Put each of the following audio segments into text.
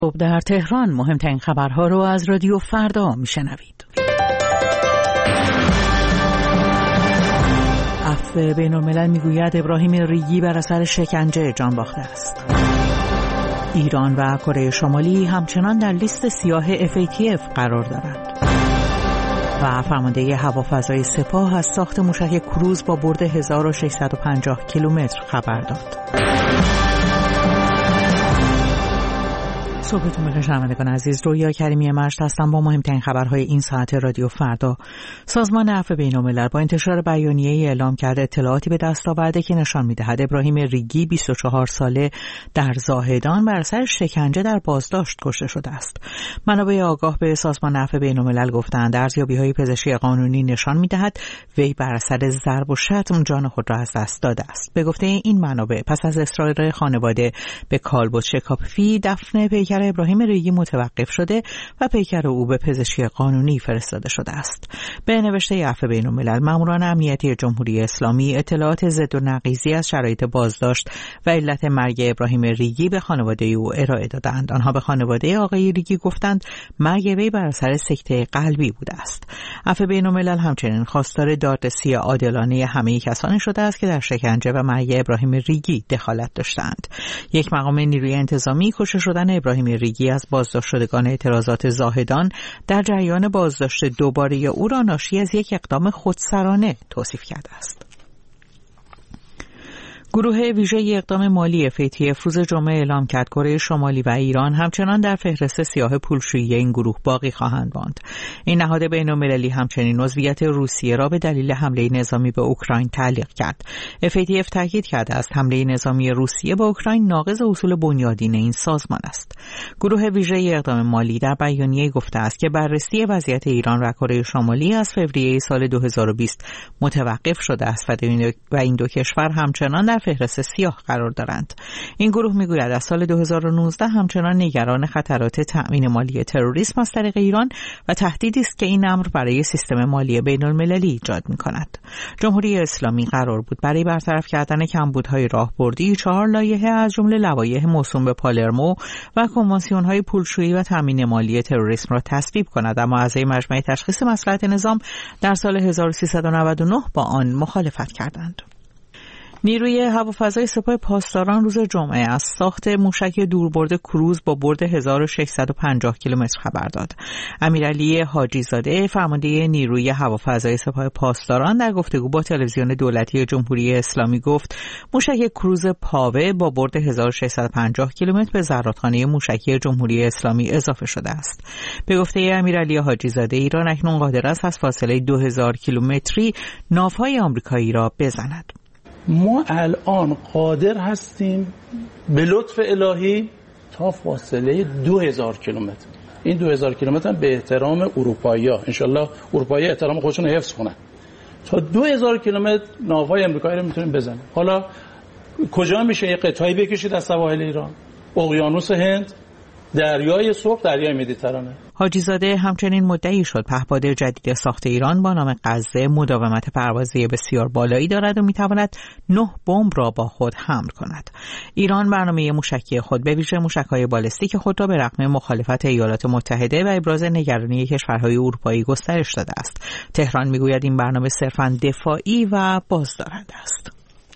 صبح در تهران مهمترین خبرها رو از رادیو فردا میشنوید. عفو بین‌الملل میگوید ابراهیم ریگی بر اثر شکنجه جان باخته است. ایران و کره شمالی همچنان در لیست سیاه FATF قرار دارند. و فرمانده هوافضای سپاه از ساخت موشک کروز با برد 1650 کیلومتر خبر داد. صبحتون بخیر شنوندگان عزیز، رویا کریمی مشت هستم با مهمترین خبرهای این ساعت رادیو فردا. سازمان عفو بین‌الملل با انتشار بیانیه‌ای اعلام کرده اطلاعاتی به دست آورده که نشان می‌دهد ابراهیم ریگی 24 ساله در زاهدان بر اثر شکنجه در بازداشت کشته شده است. منابع آگاه به سازمان عفو بین‌الملل گفتند ارزیابی‌های پزشکی قانونی نشان می‌دهد وی بر اثر ضرب و شتم جان خود را از دست داده است. به گفته این منابع پس از اصرار خانواده به کالبد شکافی دفن پیکر ابراهیم ریگی متوقف شده و پیکر او به پزشکی قانونی فرستاده شده است. به نوشته عفو بین‌الملل ماموران امنیتی جمهوری اسلامی اطلاعات ضد و نقیضی از شرایط بازداشت و علت مرگ ابراهیم ریگی به خانواده او ارائه دادند. آنها به خانواده آقای ریگی گفتند مرگ وی بر اثر سکته قلبی بوده است. عفو بین‌الملل همچنین خواستار دادرسی عادلانه همه کسانی شده است که در شکنجه و مرگ ابراهیم ریگی دخالت داشتند. یک مقام نیروی انتظامی کشته شدن ابراهیم ریگی از بازداشت شدگان اعتراضات زاهدان در جریان بازداشت دوباره او را ناشی از یک اقدام خودسرانه توصیف کرده است. گروه ویژه اقدام مالی FATF روز جمعه اعلام کرد کره شمالی و ایران همچنان در فهرست سیاه پولشویی این گروه باقی خواهند ماند. این نهاد بین‌المللی همچنین عضویت روسیه را به دلیل حمله نظامی به اوکراین تعلیق کرد. FATF تاکید کرده است حمله نظامی روسیه به اوکراین ناقض اصول بنیادین این سازمان است. گروه ویژه اقدام مالی در بیانیه گفته است که بررسی وضعیت ایران و کره شمالی از فوریه سال 2020 متوقف شده است و این دو کشور همچنان در فهرست سیاه قرار دارند. این گروه میگوید از سال 2019 همچنان نگران خطرات تأمین مالی تروریسم از طریق ایران و تهدیدی است که این امر برای سیستم مالی بین‌المللی ایجاد می‌کند. جمهوری اسلامی قرار بود برای برطرف کردن کمبودهای راهبردی 4 لایحه از جمله لوایح موسوم به پالرمو و کنوانسیون‌های پولشویی و تأمین مالی تروریسم را تصویب کند، اما اعضای مجمع تشخیص مصلحت نظام در سال 1399 با آن مخالفت کردند. نیروی هوافضای سپاه پاسداران روز جمعه از ساخت موشک دوربرد کروز با برد 1650 کیلومتر خبر داد. امیرعلی حاجی زاده فرمانده نیروی هوافضای سپاه پاسداران در گفتگو با تلویزیون دولتی جمهوری اسلامی گفت موشک کروز پاوه با برد 1650 کیلومتر به زرادخانه موشکی جمهوری اسلامی اضافه شده است. به گفته امیرعلی حاجی زاده ایران اکنون قادر است از فاصله 2000 کیلومتری ناوهای آمریکایی را بزند. ما الان قادر هستیم به لطف الهی تا فاصله 2000 کیلومتر. این 2000 کیلومتر به احترام اروپایی‌ها، انشالله اروپایی‌ها احترام خودشون رو حفظ کنن، تا 2000 کیلومتر ناوهای آمریکایی رو میتونیم بزنیم. حالا کجا میشه یه قطعه‌ای بکشید از سواحل ایران؟ اقیانوس هند، دریای سرخ، دریای مدیترانه. حاجی زاده همچنین مدعی شد پهپاد جدید ساخت ایران با نام غزه مداومت پروازی بسیار بالایی دارد و میتواند 9 بمب را با خود حمل کند. ایران برنامه موشکی خود به ویژه موشک‌های بالستیک خود را به رغم مخالفت ایالات متحده و ابراز نگرانی کشورهای اروپایی گسترش داده است. تهران میگوید این برنامه صرفاً دفاعی و بازدارنده است.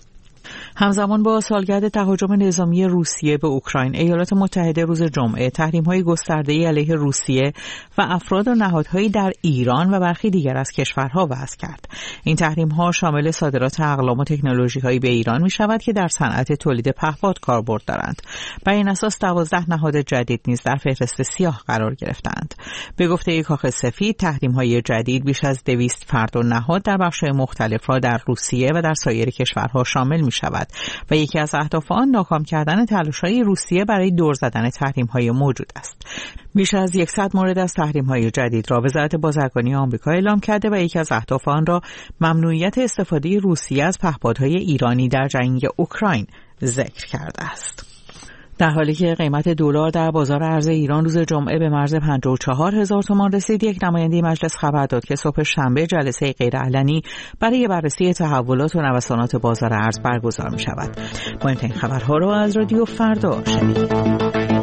همزمان با سالگرد تهاجم نظامی روسیه به اوکراین، ایالات متحده روز جمعه تحریم‌های گسترده‌ای علیه روسیه و افراد و نهادهایی در ایران و برخی دیگر از کشورها وضع کرد. این تحریم‌ها شامل صادرات اقلام و تکنولوژی‌هایی به ایران می‌شود که در صنعت تولید پهپاد کاربرد دارند. بر این اساس 12 نهاد جدید نیز در فهرست سیاه قرار گرفتند. به گفته کاخ سفید، تحریم‌های جدید بیش از 200 فرد و نهاد در بخش‌های مختلف را در روسیه و در سایر کشورها شامل می‌شود و یکی از اهداف آن ناکام کردن تلاش‌های روسیه برای دور زدن تحریم‌های موجود است. بیش از 100 مورد از تحریم‌های جدید را وزارت بازرگانی آمریکا اعلام کرده و یکی از اهداف آن را ممنوعیت استفاده روسیه از پهپادهای ایرانی در جنگ اوکراین ذکر کرده است. در حالی که قیمت دلار در بازار ارز ایران روز جمعه به مرز 54,000 تومان رسید، یک نماینده مجلس خبر داد که صبح شنبه جلسه غیرعلنی برای بررسی تحولات و نوسانات بازار ارز برگزار می شود. مهمترین خبرها را از رادیو فردا شنیدید.